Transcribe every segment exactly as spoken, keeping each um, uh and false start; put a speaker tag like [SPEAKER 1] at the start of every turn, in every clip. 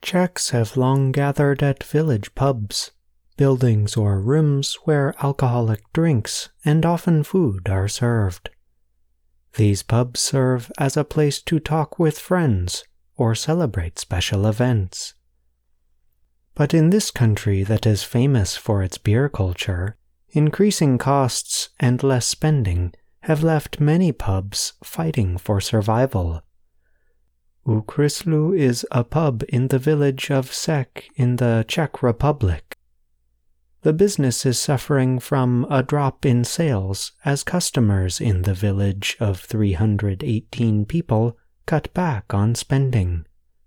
[SPEAKER 1] Czechs have long gathered at village pubs, buildings or rooms where alcoholic drinks and often food are served. These pubs serve as a place to talk with friends or celebrate special events. But in this country that is famous for its beer culture, increasing costs and less spending have left many pubs fighting for survival. U Kryslu is a pub in the village of Sek in the Czech Republic. The business is suffering from a drop in sales as customers in the village of three hundred eighteen people cut back on spending.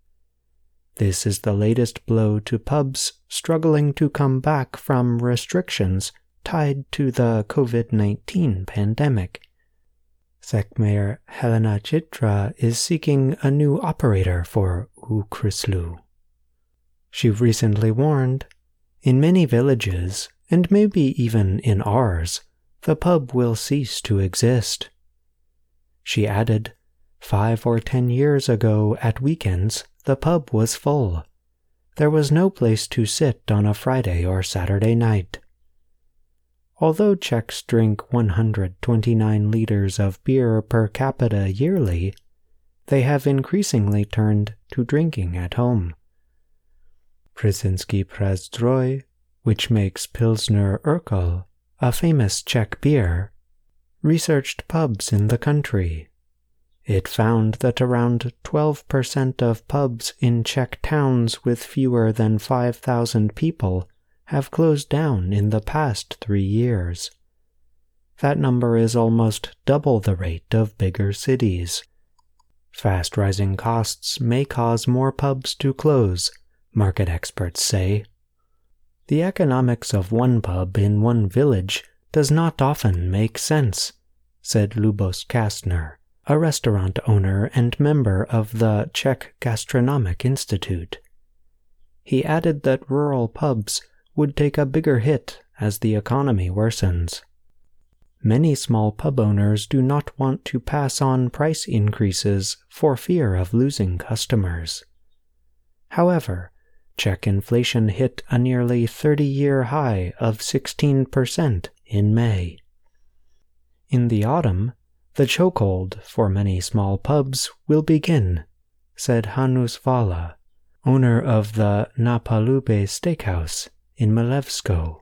[SPEAKER 1] This is the latest blow to pubs struggling to come back from restrictions tied to the COVID nineteen pandemic. Sek Mayor Helena Chitra is seeking a new operator for U Kryslu. She recently warned, "In many villages, and maybe even in ours, the pub will cease to exist." She added, Five or ten years ago at weekends, the pub was full. There was no place to sit on a Friday or Saturday night. Although Czechs drink one hundred twenty-nine liters of beer per capita yearly, they have increasingly turned to drinking at home. Brzezinski Prazdroj, which makes Pilsner Urquell, a famous Czech beer, researched pubs in the country. It found that around twelve percent of pubs in Czech towns with fewer than five thousand people have closed down in the past three years. That number is almost double the rate of bigger cities. Fast rising costs may cause more pubs to close, market experts say. The economics of one pub in one village does not often make sense, said Lubos Kastner, a restaurant owner and member of the Czech Gastronomic Institute. He added that rural pubs would take a bigger hit as the economy worsens. Many small pub owners do not want to pass on price increases for fear of losing customers. However, Czech inflation hit a nearly thirty-year high of sixteen percent in May. In the autumn, the chokehold for many small pubs will begin, said Hanus Vala, owner of the Na Palube Steakhouse in Milevsko.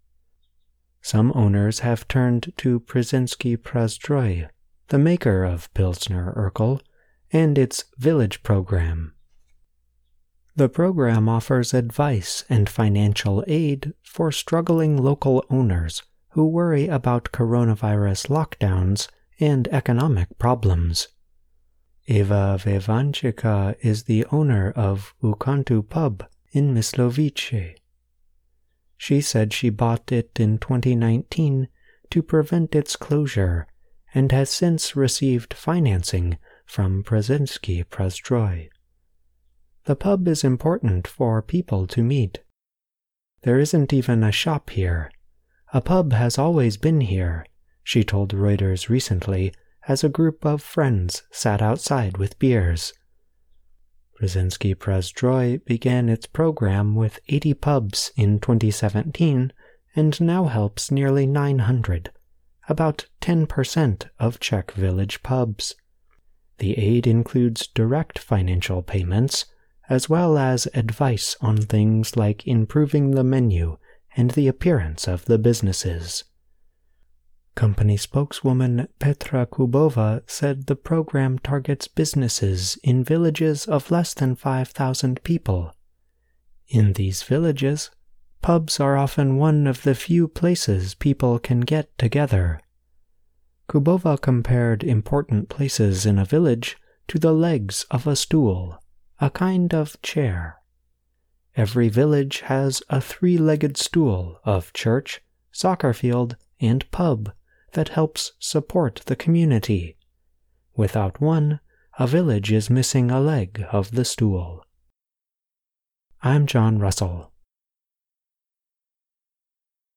[SPEAKER 1] Some owners have turned to Brzezinski Prazdroj, the maker of Pilsner Urquell, and its village program. The program offers advice and financial aid for struggling local owners who worry about coronavirus lockdowns and economic problems. Eva Vevanchika is the owner of Ukantu Pub in Myslovice. She said she bought it in twenty nineteen to prevent its closure and has since received financing from Brzezinski Prazdroj. The pub is important for people to meet. There isn't even a shop here. A pub has always been here, she told Reuters recently as a group of friends sat outside with beers. Brzezinski Prazdroj began its program with eighty pubs in twenty seventeen and now helps nearly nine hundred, about ten percent of Czech village pubs. The aid includes direct financial payments, as well as advice on things like improving the menu and the appearance of the businesses. Company spokeswoman Petra Kubova said the program targets businesses in villages of less than five thousand people. In these villages, pubs are often one of the few places people can get together. Kubova compared important places in a village to the legs of a stool, a kind of chair. Every village has a three-legged stool of church, soccer field, and pub that helps support the community. Without one, a village is missing a leg of the stool. I'm John Russell.